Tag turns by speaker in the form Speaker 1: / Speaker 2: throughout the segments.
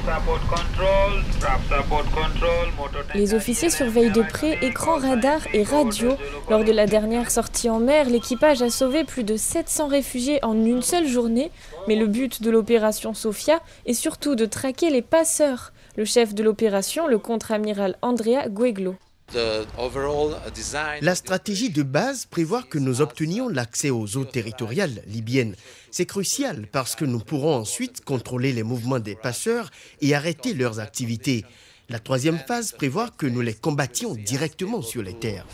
Speaker 1: Les officiers surveillent de près écrans radars et radios. Lors de la dernière sortie en mer, l'équipage a sauvé plus de 700 réfugiés en une seule journée. Mais le but de l'opération Sophia est surtout de traquer les passeurs. Le chef de l'opération, le contre-amiral Andrea Gueglo.
Speaker 2: La stratégie de base prévoit que nous obtenions l'accès aux eaux territoriales libyennes. C'est crucial parce que nous pourrons ensuite contrôler les mouvements des passeurs et arrêter leurs activités. La troisième phase prévoit que nous les combattions directement sur les terres.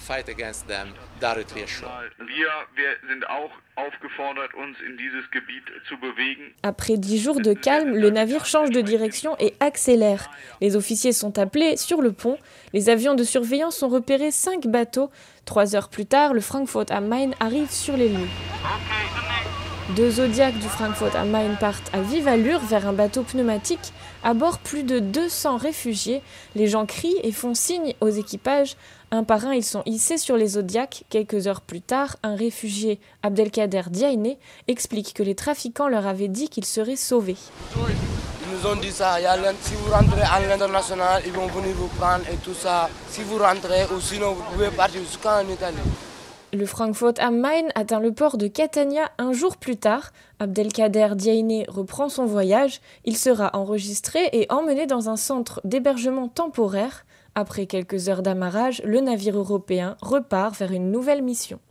Speaker 1: Après 10 jours de calme, le navire change de direction et accélère. Les officiers sont appelés sur le pont. Les avions de surveillance ont repéré 5 bateaux. 3 heures plus tard, le Frankfurt am Main arrive sur les lieux. 2 Zodiacs du Frankfurt am Main partent à vive allure vers un bateau pneumatique. À bord, plus de 200 réfugiés. Les gens crient et font signe aux équipages. Un par un, ils sont hissés sur les Zodiacs. Quelques heures plus tard, un réfugié, Abdelkader Diagne, explique que les trafiquants leur avaient dit qu'ils seraient sauvés.
Speaker 3: Ils nous ont dit ça, si vous rentrez à l'international, ils vont venir vous prendre et tout ça. Si vous rentrez ou sinon vous pouvez partir jusqu'en Italie.
Speaker 1: Le Frankfurt am Main atteint le port de Catania un jour plus tard. Abdelkader Diagne reprend son voyage. Il sera enregistré et emmené dans un centre d'hébergement temporaire. Après quelques heures d'amarrage, le navire européen repart vers une nouvelle mission.